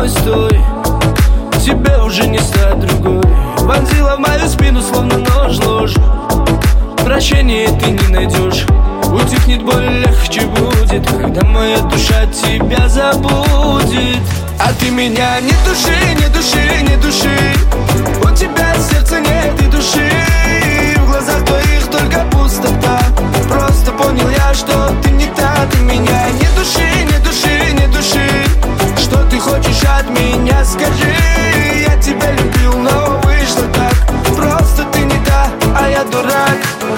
мной, стой. Тебе уже не стать другой. Вонзила в мою спину, словно нож, ложь. Прощения ты не найдешь. Утихнет боль, легче будет, когда моя душа тебя забудет. А ты меня не души, не души, не души. У тебя сердца нет и души. В глазах твоих только пустота. Просто понял я, что ты не та. Ты меня не души, не души, не души. Что ты хочешь от меня, скажи. Я тебя любил, но вышло так. Просто ты не та, а я дурак.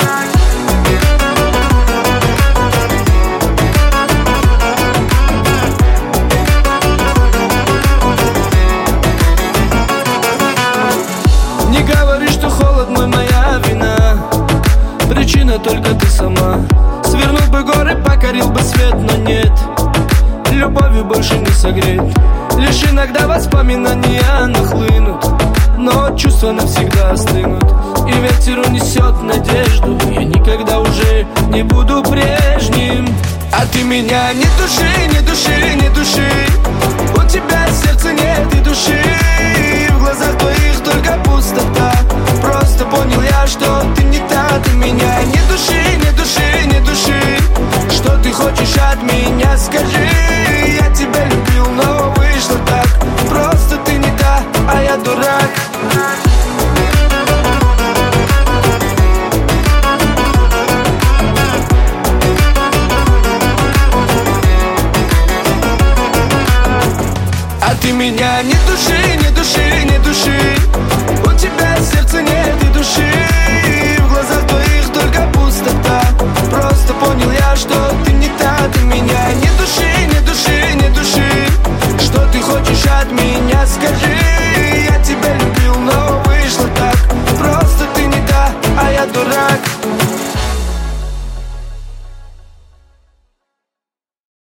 Не говори, что холод мой, моя вина. Причина только ты сама. Свернул бы горы, покорил бы свет, но нет. Любовью больше не согреть. Лишь иногда воспоминания нахлынут, но чувства навсегда остынут. И ветер унесет надежду. Я никогда уже не буду прежним. А ты меня не души, не души, не души. У тебя сердца нет и души. В глазах твоих только пустота. Просто понял я, что ты не та. Ты меня не души, не души, не души. Что ты хочешь от меня, скажи. Я тебя любил, но вышло так. Просто ты не та, а я дурак. А ты меня не души, не души, не души.